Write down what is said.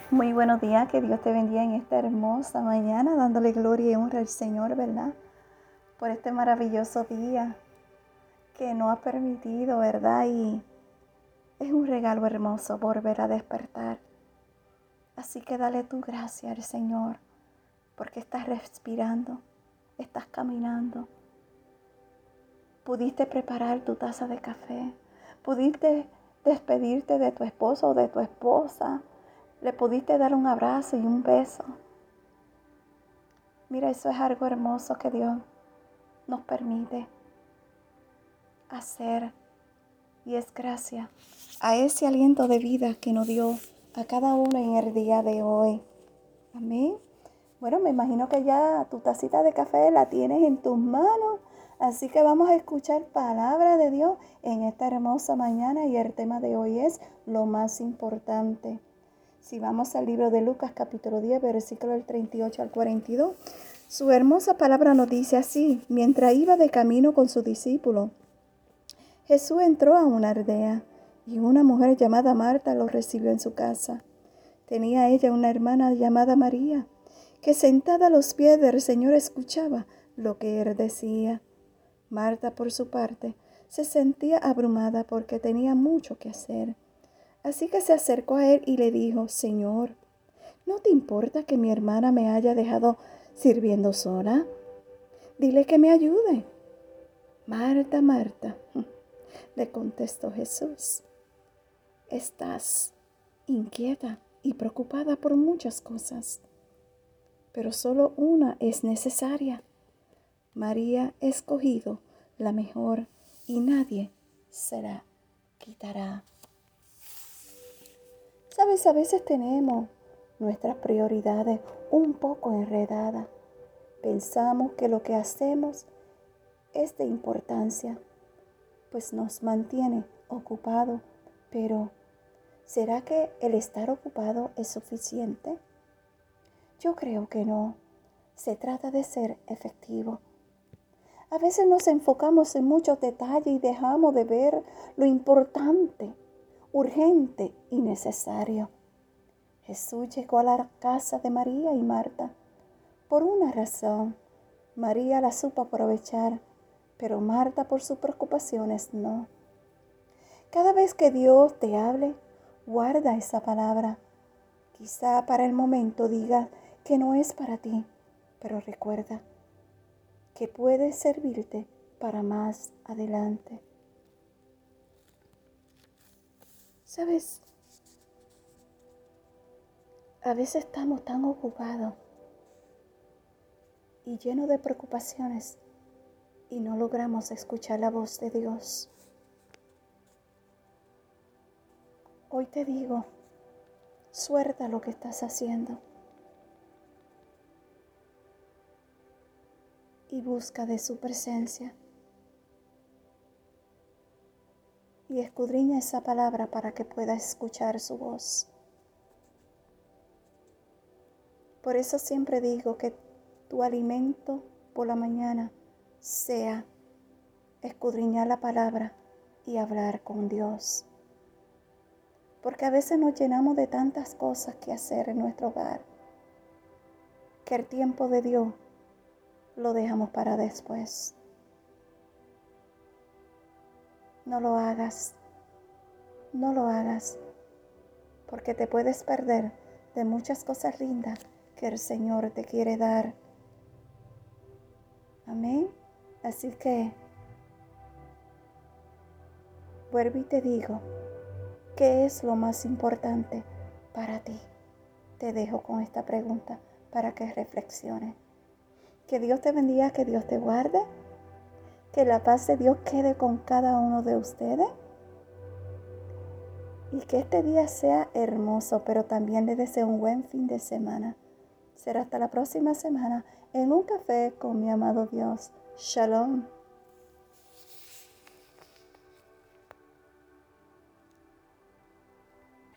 Muy buenos días, que Dios te bendiga en esta hermosa mañana, dándole gloria y honra al Señor, ¿verdad? Por este maravilloso día que nos ha permitido, ¿verdad? Y es un regalo hermoso volver a despertar. Así que dale tu gracia al Señor, porque estás respirando, estás caminando. Pudiste preparar tu taza de café, pudiste despedirte de tu esposo o de tu esposa, le pudiste dar un abrazo y un beso. Mira, eso es algo hermoso que Dios nos permite hacer, y es gracias a ese aliento de vida que nos dio a cada uno en el día de hoy. Amén. Bueno, me imagino que ya tu tacita de café la tienes en tus manos, así que vamos a escuchar palabra de Dios en esta hermosa mañana, y el tema de hoy es lo más importante. Si vamos al libro de Lucas capítulo 10, versículo del 38 al 42, su hermosa palabra nos dice así: mientras iba de camino con su discípulo, Jesús entró a una aldea y una mujer llamada Marta lo recibió en su casa. Tenía ella una hermana llamada María, que sentada a los pies del Señor escuchaba lo que él decía. Marta, por su parte, se sentía abrumada porque tenía mucho que hacer. Así que se acercó a él y le dijo: Señor, ¿no te importa que mi hermana me haya dejado sirviendo sola? Dile que me ayude. Marta, Marta, le contestó Jesús, estás inquieta y preocupada por muchas cosas, pero solo una es necesaria. María ha escogido la mejor y nadie se la quitará. Sabes, a veces tenemos nuestras prioridades un poco enredadas. Pensamos que lo que hacemos es de importancia, pues nos mantiene ocupados, pero ¿será que el estar ocupado es suficiente? Yo creo que no. Se trata de ser efectivo. A veces nos enfocamos en muchos detalles y dejamos de ver lo importante, urgente y necesario. Jesús llegó a la casa de María y Marta por una razón. María la supo aprovechar, pero Marta por sus preocupaciones no. Cada vez que Dios te hable, guarda esa palabra. Quizá para el momento digas que no es para ti, pero recuerda que puede servirte para más adelante. ¿Sabes? A veces estamos tan ocupados y llenos de preocupaciones y no logramos escuchar la voz de Dios. Hoy te digo, suelta lo que estás haciendo y busca de su presencia. Y escudriña esa palabra para que puedas escuchar su voz. Por eso siempre digo que tu alimento por la mañana sea escudriñar la palabra y hablar con Dios. Porque a veces nos llenamos de tantas cosas que hacer en nuestro hogar, que el tiempo de Dios lo dejamos para después. No lo hagas, no lo hagas, porque te puedes perder de muchas cosas lindas que el Señor te quiere dar. Amén. Así que vuelvo y te digo, ¿qué es lo más importante para ti? Te dejo con esta pregunta para que reflexiones. Que Dios te bendiga, que Dios te guarde, que la paz de Dios quede con cada uno de ustedes y que este día sea hermoso, pero también les deseo un buen fin de semana. Será hasta la próxima semana en un café con mi amado Dios. Shalom.